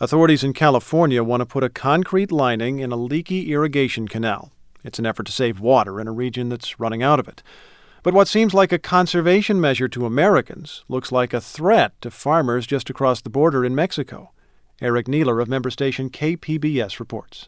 Authorities in California want to put a concrete lining in a leaky irrigation canal. It's an effort to save water in a region that's running out of it. But what seems like a conservation measure to Americans looks like a threat to farmers just across the border in Mexico. Eric Neeler of member station KPBS reports.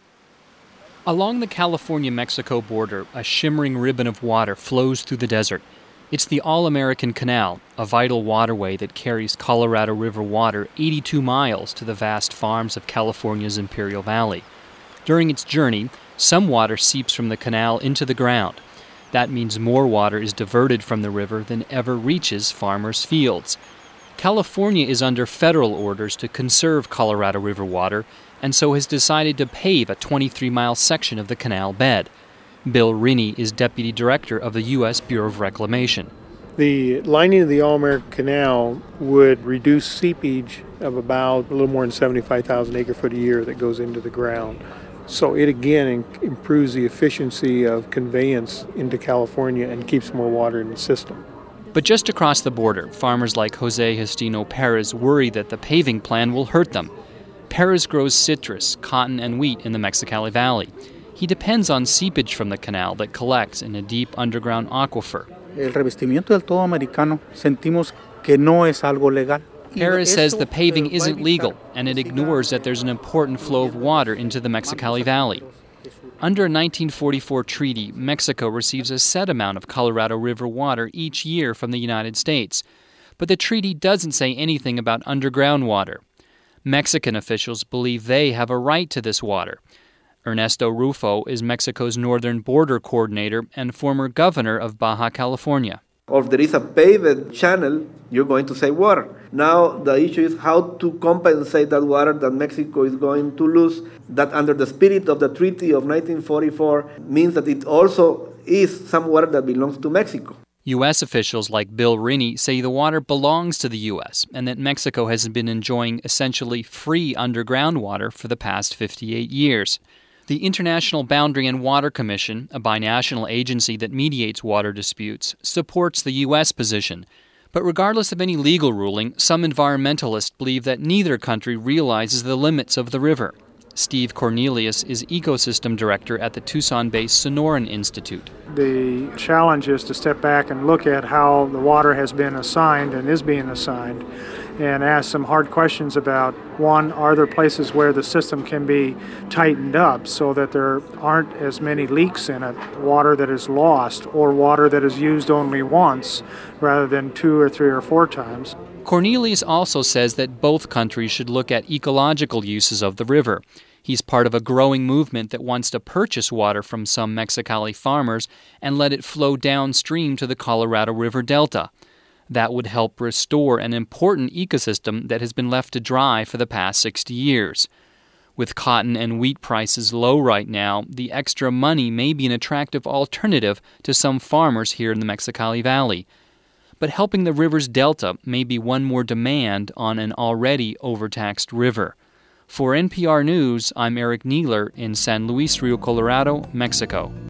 Along the California-Mexico border, a shimmering ribbon of water flows through the desert. It's the All-American Canal, a vital waterway that carries Colorado River water 82 miles to the vast farms of California's Imperial Valley. During its journey, some water seeps from the canal into the ground. That means more water is diverted from the river than ever reaches farmers' fields. California is under federal orders to conserve Colorado River water, and so has decided to pave a 23-mile section of the canal bed. Bill Rinne is deputy director of the U.S. Bureau of Reclamation. The lining of the All-American Canal would reduce seepage of about a little more than 75,000 acre-foot a year that goes into the ground. So it again improves the efficiency of conveyance into California and keeps more water in the system. But just across the border, farmers like Jose Justino Perez worry that the paving plan will hurt them. Perez grows citrus, cotton, and wheat in the Mexicali Valley. He depends on seepage from the canal that collects in a deep underground aquifer. El revestimiento del todo americano sentimos que no es algo legal. Perez says the paving isn't legal, and it ignores that there's an important flow of water into the Mexicali Valley. Under a 1944 treaty, Mexico receives a set amount of Colorado River water each year from the United States. But the treaty doesn't say anything about underground water. Mexican officials believe they have a right to this water. Ernesto Rufo is Mexico's northern border coordinator and former governor of Baja California. Or if there is a paved channel, you're going to save water. Now the issue is how to compensate that water that Mexico is going to lose, that under the spirit of the Treaty of 1944 means that it also is some water that belongs to Mexico. U.S. officials like Bill Rinne say the water belongs to the U.S. and that Mexico has been enjoying essentially free underground water for the past 58 years. The International Boundary and Water Commission, a binational agency that mediates water disputes, supports the U.S. position. But regardless of any legal ruling, some environmentalists believe that neither country realizes the limits of the river. Steve Cornelius is ecosystem director at the Tucson-based Sonoran Institute. The challenge is to step back and look at how the water has been assigned and is being assigned and ask some hard questions about, one, are there places where the system can be tightened up so that there aren't as many leaks in it, water that is lost or water that is used only once rather than 2 or 3 or 4 times. Cornelius also says that both countries should look at ecological uses of the river. He's part of a growing movement that wants to purchase water from some Mexicali farmers and let it flow downstream to the Colorado River Delta. That would help restore an important ecosystem that has been left to dry for the past 60 years. With cotton and wheat prices low right now, the extra money may be an attractive alternative to some farmers here in the Mexicali Valley. But helping the river's delta may be one more demand on an already overtaxed river. For NPR News, I'm Eric Neeler in San Luis Rio Colorado, Mexico.